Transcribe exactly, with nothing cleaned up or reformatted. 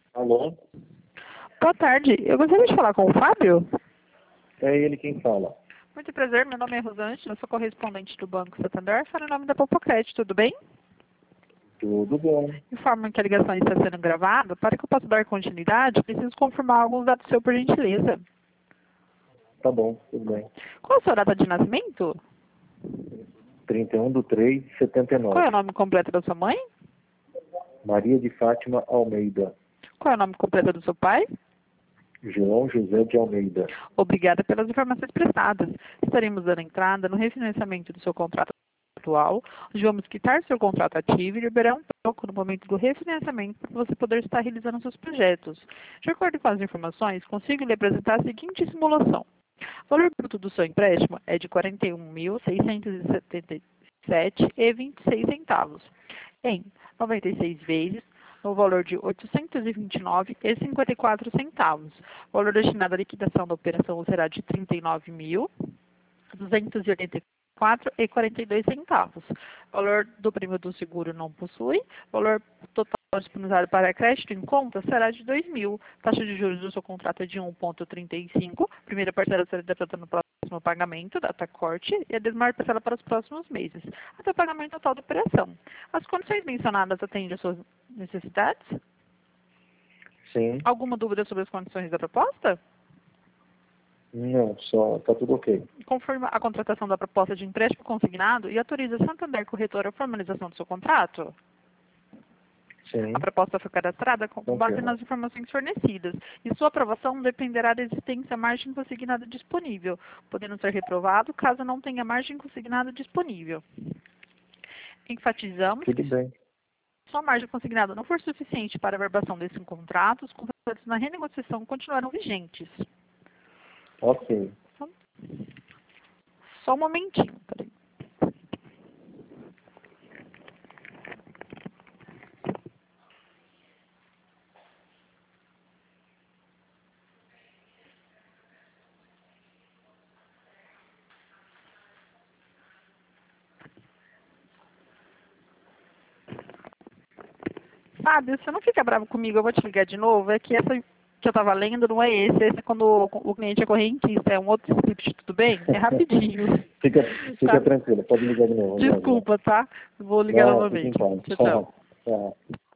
Alô? Boa tarde. Eu gostaria de falar com o Fábio. É ele quem fala. Muito prazer, meu nome é Rosângela, eu sou correspondente do Banco Santander, falo em nome da Popocred, tudo bem? Tudo bom. Informo que a ligação está sendo gravada. Para que eu possa dar continuidade, preciso confirmar alguns dados seu por gentileza. Tá bom, tudo bem. Qual a sua data de nascimento? trinta e um de três de setenta e Qual é o nove. nome completo da sua mãe? Maria de Fátima Almeida. Qual é o nome completo do seu pai? João José de Almeida. Obrigada pelas informações prestadas. Estaremos dando entrada no refinanciamento do seu contrato atual, onde vamos quitar seu contrato ativo e liberar um troco no momento do refinanciamento para você poder estar realizando seus projetos. De acordo com as informações, consigo lhe apresentar a seguinte simulação. O valor bruto do seu empréstimo é de quarenta e um mil, seiscentos e setenta e sete reais e vinte e seis centavos, em noventa e seis vezes, no valor de oitocentos e vinte e nove reais e cinquenta e quatro centavos. O valor destinado à liquidação da operação será de trinta e nove mil, duzentos e oitenta e quatro reais e quarenta e dois centavos. O valor do prêmio do seguro não possui. O valor total disponibilizado para crédito em conta será de dois mil. Taxa de juros do seu contrato é de um vírgula trinta e cinco. Primeira parcela será debitada no próximo pagamento, data corte, e a demais parcela para os próximos meses, até o pagamento total da operação. As condições mencionadas atendem às suas necessidades? Sim. Alguma dúvida sobre as condições da proposta? Não, só tá tudo ok. Confirma a contratação da proposta de empréstimo consignado e autoriza a Santander Corretora a formalização do seu contrato? Sim. A proposta foi cadastrada com base Confirma. nas informações fornecidas e sua aprovação dependerá da existência margem consignada disponível, podendo ser reprovado caso não tenha margem consignada disponível. Enfatizamos Tudo que bem. se a margem consignada não for suficiente para a verbação desse contrato, os contratos na renegociação continuarão vigentes. Ok. Só um momentinho, peraí. Fábio, você não fica bravo comigo, eu vou te ligar de novo. É que essa que eu estava lendo não é esse. Esse é quando o, o cliente é correntista, é um outro script, tudo bem? É rapidinho. fica fica Tá? tranquilo, pode ligar de novo. Desculpa, tá? Vou ligar Não, fica em novamente. paz. Tchau, tchau. Tchau.